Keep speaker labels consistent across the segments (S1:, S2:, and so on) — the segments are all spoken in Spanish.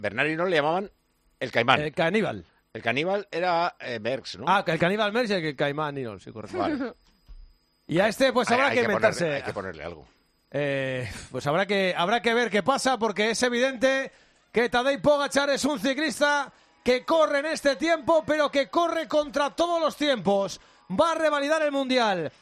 S1: Bernardino le llamaban el Caimán.
S2: El caníbal.
S1: El caníbal era Merckx, ¿no?
S2: Ah, el caníbal Merckx y el Caimán Nino, sí, correcto.
S1: Vale.
S2: Y a este pues habrá que inventarse.
S1: Hay que ponerle algo.
S2: Pues habrá que ver qué pasa, porque es evidente que Tadej Pogačar es un ciclista que corre en este tiempo, pero que corre contra todos los tiempos. Va a revalidar el Mundial.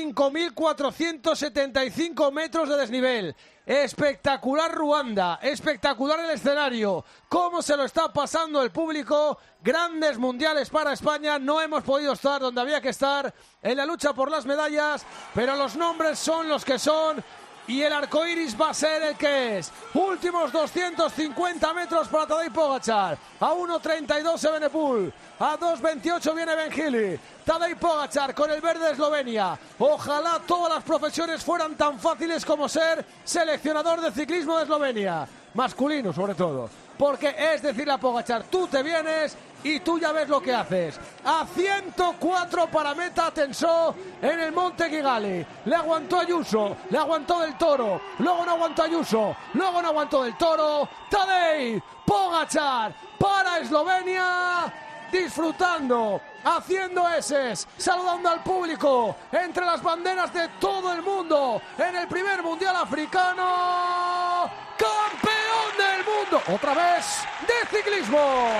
S2: 5.475 metros de desnivel. Espectacular Ruanda, espectacular el escenario. Cómo se lo está pasando el público. Grandes mundiales para España. No hemos podido estar donde había que estar en la lucha por las medallas, pero los nombres son los que son. Y el arco iris va a ser el que es. Últimos 250 metros para Tadej Pogačar. A 1.32 Evenepoel. A 2.28 viene Ben Hill. Tadej Pogačar con el verde de Eslovenia. Ojalá todas las profesiones fueran tan fáciles como ser seleccionador de ciclismo de Eslovenia. Masculino, sobre todo. Porque es decirle a Pogačar, tú te vienes y tú ya ves lo que haces. A 104 para meta Tensó en el Monte Kigali. Le aguantó Ayuso, le aguantó Del Toro, luego no aguantó Ayuso, luego no aguantó Del Toro. Tadej Pogačar para Eslovenia, disfrutando, haciendo eses, saludando al público entre las banderas de todo el mundo en el primer mundial africano. ¡Campeón del mundo! Otra vez de ciclismo.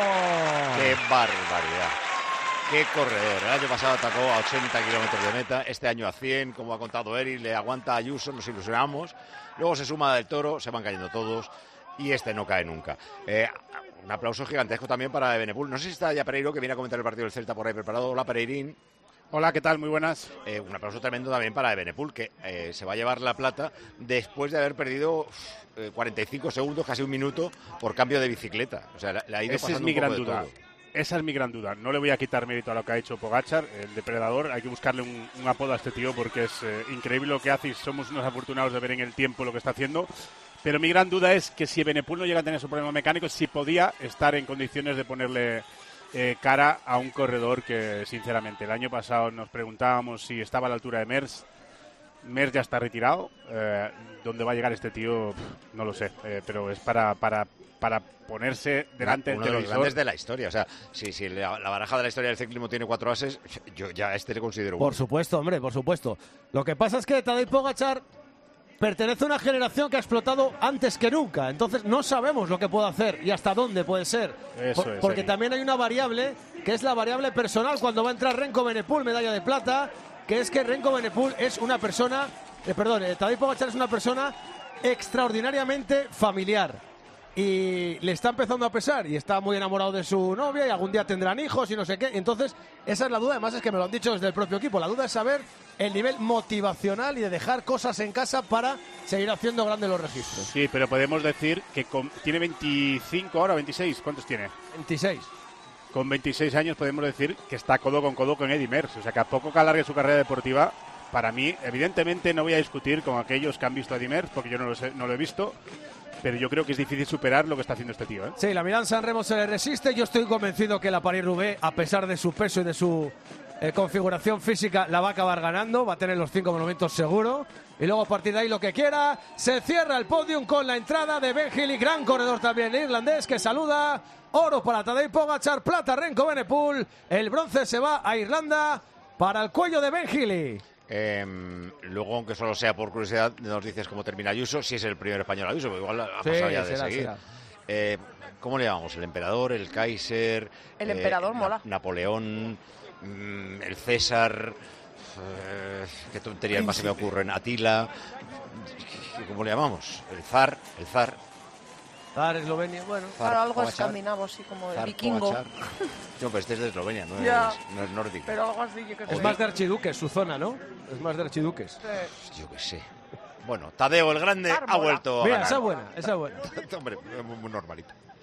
S1: ¡Qué barbaridad! ¡Qué corredor! El año pasado atacó a 80 kilómetros de meta, este año a 100, como ha contado Eric, le aguanta a Ayuso, nos ilusionamos. Luego se suma Del Toro, se van cayendo todos y este no cae nunca. Un aplauso gigantesco también para Evenepoel. No sé si está ya Pereiro, que viene a comentar el partido del Celta por ahí preparado. Hola, Pereirín.
S3: Hola, ¿qué tal? Muy buenas.
S1: Un aplauso tremendo también para Evenepoel, que se va a llevar la plata después de haber perdido 45 segundos, casi un minuto, por cambio de bicicleta. O sea, le ha ido
S3: Esa
S1: pasando
S3: es mi
S1: un poco
S3: gran
S1: de
S3: duda.
S1: todo.
S3: Esa es mi gran duda. No le voy a quitar mérito a lo que ha hecho Pogačar, el depredador. Hay que buscarle un apodo a este tío porque es increíble lo que hace y somos unos afortunados de ver en el tiempo lo que está haciendo. Pero mi gran duda es que si Evenepoel no llega a tener su problema mecánico, si podía estar en condiciones de ponerle cara a un corredor que, sinceramente, el año pasado nos preguntábamos si estaba a la altura de Merckx. Merckx ya está retirado. ¿Dónde va a llegar este tío? No lo sé. Pero es para ponerse delante del
S1: uno de los
S3: televisor.
S1: grandes de la historia. O sea, si la baraja de la historia del ciclismo tiene 4 ases, yo ya a este le considero uno.
S2: Por supuesto, hombre, por supuesto. Lo que pasa es que Tadej Pogačar pertenece a una generación que ha explotado antes que nunca. Entonces no sabemos lo que puede hacer y hasta dónde puede ser. Porque también hay una variable, que es la variable personal, cuando va a entrar Remco Evenepoel, medalla de plata, que es que Remco Evenepoel es una persona... Tadej Pogačar es una persona extraordinariamente familiar. Y le está empezando a pesar y está muy enamorado de su novia y algún día tendrán hijos y no sé qué. Entonces, esa es la duda. Además, es que me lo han dicho desde el propio equipo. La duda es saber el nivel motivacional y de dejar cosas en casa para seguir haciendo grandes los registros.
S3: Sí, pero podemos decir que tiene 25 ahora, 26. ¿Cuántos tiene?
S2: 26.
S3: Con 26 años podemos decir que está codo con Eddy Merckx. O sea, que a poco que alargue su carrera deportiva, para mí, evidentemente no voy a discutir con aquellos que han visto a Eddy Merckx, porque yo no lo he visto. Pero yo creo que es difícil superar lo que está haciendo este tío, ¿eh?
S2: Sí, la Milán-San Remo se le resiste. Yo estoy convencido que la París-Roubaix, a pesar de su peso y de su configuración física, la va a acabar ganando. Va a tener los 5 monumentos seguro. Y luego a partir de ahí lo que quiera. Se cierra el podium con la entrada de Ben Hill, gran corredor también irlandés, que saluda. Oro para Tadej Pogačar, plata Remco Evenepoel. El bronce se va a Irlanda para el cuello de Ben Hill.
S1: Luego, aunque solo sea por curiosidad, nos dices cómo termina Ayuso, si es el primer español Ayuso, porque igual ha pasado ya de seguir. ¿Cómo le llamamos? ¿El emperador, el Kaiser?
S4: El emperador mola.
S1: Napoleón, el César, qué tonterías más se me ocurren, Atila, ¿cómo le llamamos? El zar.
S2: Zar, Eslovenia, bueno.
S4: Claro, algo escandinavo, así como de vikingo.
S1: No, pero este es de Eslovenia, no es nórdico.
S4: Pero algo así, yo que sé.
S2: Es más de archiduques, su zona, ¿no? Es más de archiduques.
S4: Sí.
S1: Yo qué sé. Bueno, Tadeo el Grande ha vuelto a
S2: Mira,
S1: ganar.
S2: esa es buena.
S1: Hombre, muy normalita.